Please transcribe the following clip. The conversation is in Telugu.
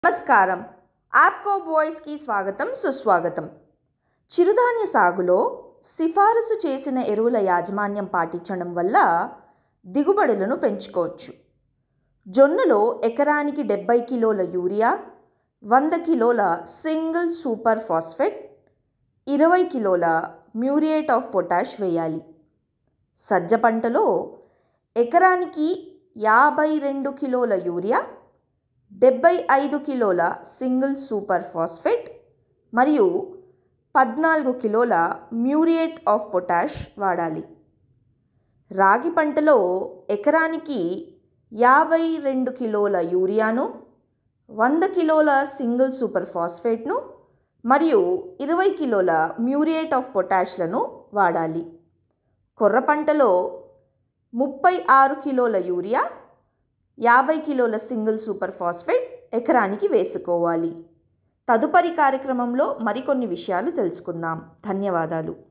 నమస్కారం. ఆప్కో వాయిస్కి స్వాగతం సుస్వాగతం. చిరుధాన్య సాగులో సిఫారసు చేసిన ఎరువుల యాజమాన్యం పాటించడం వల్ల దిగుబడులను పెంచుకోవచ్చు. జొన్నలో ఎకరానికి 70 కిలోల యూరియా, 100 కిలోల సింగిల్ సూపర్ ఫాస్ఫేట్, 20 కిలోల మ్యూరియేట్ ఆఫ్ పొటాష్ వేయాలి. సజ్జ పంటలో ఎకరానికి 52 కిలోల యూరియా, 75 కిలోల సింగిల్ సూపర్ ఫాస్ఫేట్ మరియు 14 కిలోల మ్యూరియేట్ ఆఫ్ పొటాష్ వాడాలి. రాగి పంటలో ఎకరానికి 52 కిలోల యూరియాను, 100 కిలోల సింగిల్ సూపర్ ఫాస్ఫేట్ను మరియు 20 కిలోల మ్యూరియేట్ ఆఫ్ పొటాష్లను వాడాలి. కొర్ర పంటలో 36 కిలోల యూరియా, 50 కిలోల సింగిల్ సూపర్ ఫాస్ఫేట్ ఎకరానికి వేసుకోవాలి. తదుపరి కార్యక్రమంలో మరికొన్ని విషయాలు తెలుసుకుందాం. ధన్యవాదాలు.